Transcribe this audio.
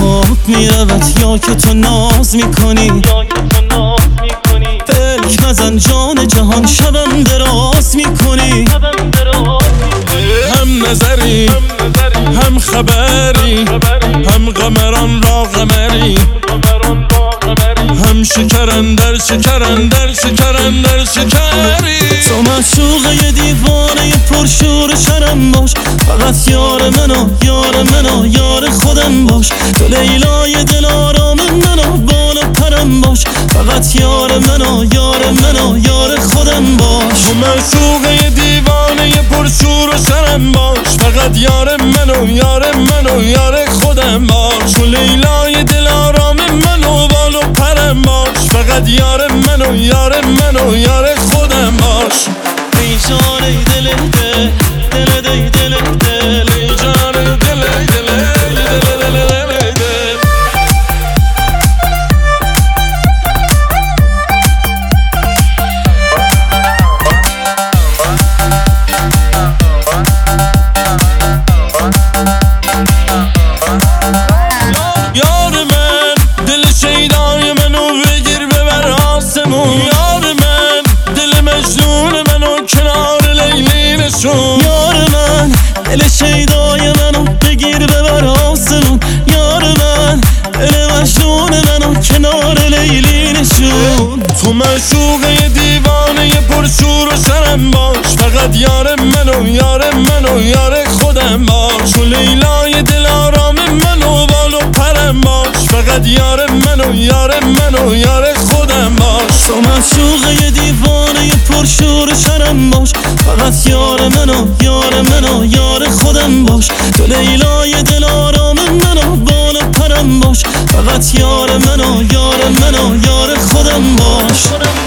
آب میرود یا که تو ناز میکنی فلک نزن جان جهان شبم دراز میکنی هم نظری هم خبری هم قمران را قمری هم شکرن در شکرن در شکرن در شکری تو معشوقه دیوانه پرشور شرم باش فقط یار منو یار منو یار خودم باش تو لیلای دل آرام منو بال و پرم باش فقط یار منو یار منو یار خودم باش تو معشوقه دیوانه پرشور و شرم باش فقط یار منو یار منو یار خودم باش تو لیلای دل آرام منو بال و پرم باش فقط یار منو یار منو یار خودم باش ای جان ای دل دل دل دل دل دل ای جان دل دل دل دل دل یار من دل شیدای منو بگیر ببر آسمون یار من دل مجنون منو کنار لیلی نشون یار من دل شیدای منو بگیر ببر آسمون یار من دل مجنون منو کنار لیلی نشون تو معشوقه دیوانه پرشور و شرم باش فقط یار منو یار منو یار خودم باش تو لیلای دل آرام منو بال و پرم باش فقط یار منو یار منو یار خودم باش تو معشوقه دیوانه پرشور شرم باش فقط یار منو یار منو یار خودم باش تو لیلای دل آرام منو بال و پرم باش فقط یار منو یار منو یار خودم باش